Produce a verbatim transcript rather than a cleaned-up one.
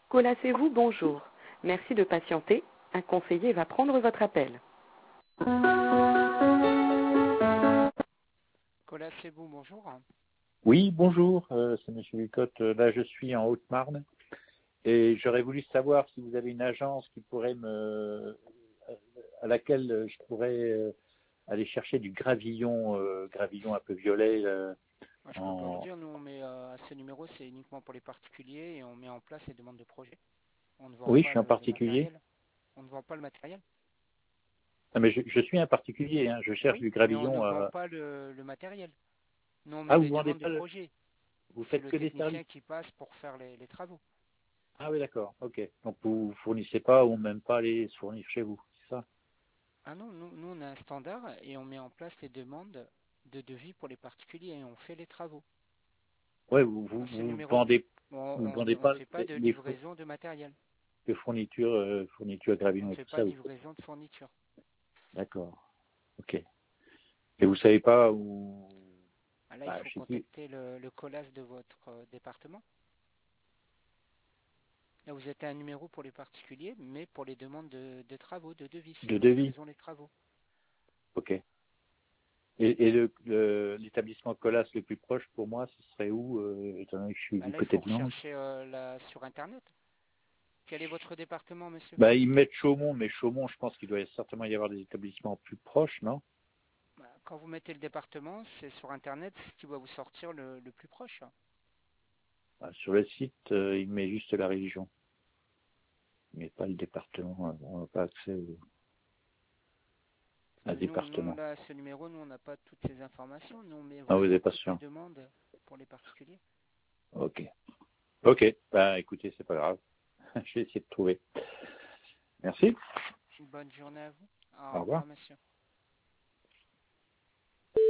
Colacez-vous, bonjour. Merci de patienter. Un conseiller va prendre votre appel. Colacez-vous, bonjour. Oui, bonjour, euh, c'est Monsieur Lucotte. Euh, Là, je suis en Haute-Marne et j'aurais voulu savoir si vous avez une agence qui pourrait me, à laquelle je pourrais euh, aller chercher du gravillon, euh, gravillon un peu violet. euh, Moi, je peux pas vous en... dire, nous on met euh, à ce numéro, c'est uniquement pour les particuliers et on met en place les demandes de projet. On ne vend Oui, je pas suis un le, le particulier. matériel. On ne vend pas le matériel. Non, mais je, je suis un particulier, hein, je cherche Oui, du mais on ne gravillon. vend À... pas le, le matériel. Nous on met Ah, vous des vendez demandes de pas le... projet. Vous C'est faites le que des services. technicien qui passe pour faire les, les travaux. Ah oui, d'accord, ok. Donc vous fournissez pas ou même pas les fournir chez vous, c'est ça? Ah non, nous, nous on a un standard et on met en place les demandes de devis pour les particuliers et on fait les travaux. Ouais, vous vous, À ce vous numéro, vendez on vous on vendez fait, on pas fait pas les, de les four- livraison de matériel. les fournitures, euh, fournitures On ne gravillon et fait tout pas ça. de Vous... livraison de fourniture. D'accord, ok. Et vous savez pas où, Ah, là, il bah, faut je sais qui. contacter le, le COLAS de votre euh, département. Là, vous êtes à un numéro pour les particuliers, mais pour les demandes de, de travaux, de devis. C'est De nous qui devis, faisons les travaux. ok. Et, et le, le- l'établissement Colas le plus proche pour moi, ce serait où, euh, étant donné que je suis Ah, du là, il côté faut de Nantes? rechercher euh, là, sur Internet. Quel est votre département, monsieur? Bah, ils mettent Chaumont, mais Chaumont, je pense qu'il doit certainement y avoir des établissements plus proches, non? Bah, quand vous mettez le département, c'est sur Internet ce qui va vous sortir le, le plus proche. Bah, sur le site, euh, il met juste la région, mais pas le département. On n'a pas accès au à Nous, nous, département. là, à ce numéro, nous, on n'a pas toutes ces informations. Nous, on met Ah, vous vraiment n'êtes pas toutes les sûr? demandes pour les particuliers. Ok. Ok. Bah, écoutez, c'est pas grave. Je vais essayer de trouver. Merci. Bonne journée à vous. Au Au revoir. revoir, monsieur.